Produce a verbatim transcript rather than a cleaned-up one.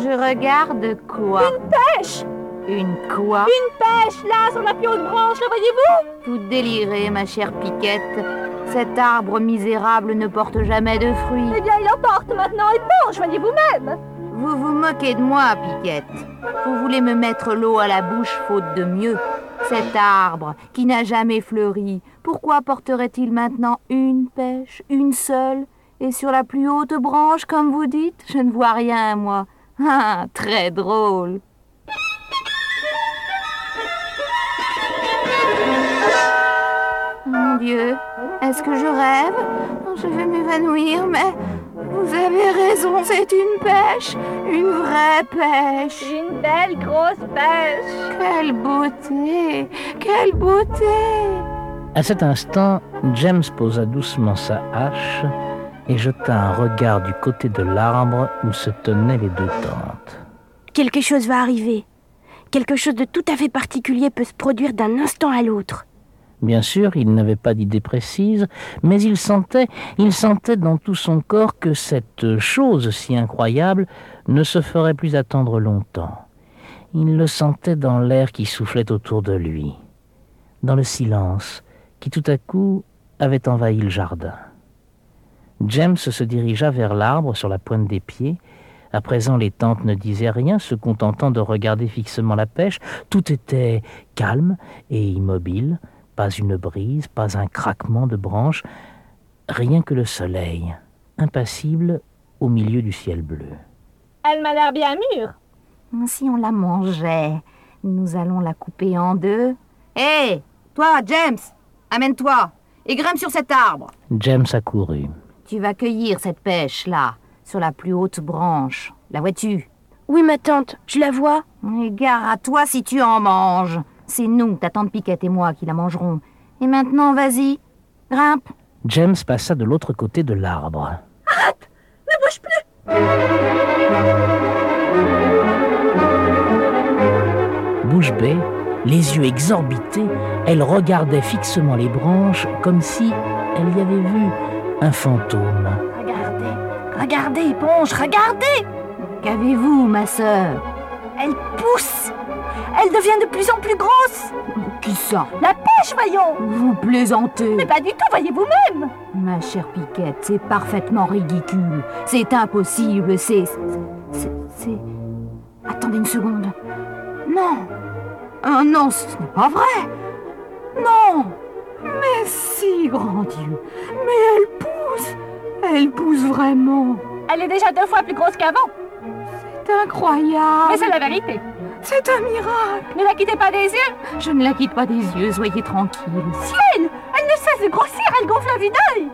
Je regarde quoi? Une pêche! Une quoi? Une pêche, là, sur la plus haute branche, la voyez-vous? Vous délirez, ma chère Piquette. Cet arbre misérable ne porte jamais de fruits. Eh bien, il en porte maintenant, et bon, voyez vous-même. Vous vous moquez de moi, Piquette. Vous voulez me mettre l'eau à la bouche faute de mieux. Cet arbre, qui n'a jamais fleuri, pourquoi porterait-il maintenant une pêche, une seule, et sur la plus haute branche, comme vous dites? Je ne vois rien, moi. Ah, très drôle. Mon Dieu, est-ce que je rêve? Je vais m'évanouir, mais vous avez raison, c'est une pêche, une vraie pêche. Une belle grosse pêche. Quelle beauté, quelle beauté! À cet instant, James posa doucement sa hache et jeta un regard du côté de l'arbre où se tenaient les deux tentes. Quelque chose va arriver. Quelque chose de tout à fait particulier peut se produire d'un instant à l'autre. Bien sûr, il n'avait pas d'idée précise, mais il sentait, il sentait dans tout son corps que cette chose si incroyable ne se ferait plus attendre longtemps. Il le sentait dans l'air qui soufflait autour de lui, dans le silence qui tout à coup avait envahi le jardin. James se dirigea vers l'arbre sur la pointe des pieds. À présent, les tantes ne disaient rien, se contentant de regarder fixement la pêche. Tout était calme et immobile. Pas une brise, pas un craquement de branches, rien que le soleil, impassible au milieu du ciel bleu. Elle m'a l'air bien mûre. Si on la mangeait, nous allons la couper en deux. Hé, hey, toi, James, amène-toi et grimpe sur cet arbre. James accourut. Tu vas cueillir cette pêche-là, sur la plus haute branche. La vois-tu? Oui, ma tante, je la vois. Et gare à toi si tu en manges. C'est nous, ta tante Piquette et moi, qui la mangerons. Et maintenant, vas-y, grimpe. James passa de l'autre côté de l'arbre. Arrête! Ne bouge plus! Bouche bée, les yeux exorbités, elle regardait fixement les branches comme si elle y avait vu un fantôme. Regardez, regardez, éponge, regardez! Qu'avez-vous, ma sœur? Elle pousse! Elle devient de plus en plus grosse. Qui ça? La pêche, voyons. Vous plaisantez. Mais pas du tout, voyez vous-même. Ma chère Piquette, c'est parfaitement ridicule. C'est impossible, c'est... C'est... c'est... Attendez une seconde. Non. Oh non, ce n'est pas vrai. Non. Mais si, grand Dieu. Mais elle pousse. Elle pousse vraiment. Elle est déjà deux fois plus grosse qu'avant. C'est incroyable. Mais c'est la vérité. C'est un miracle. Ne la quittez pas des yeux. Je ne la quitte pas des yeux, soyez tranquille. Ciel! Elle ne cesse de grossir, elle gonfle à vue d'œil.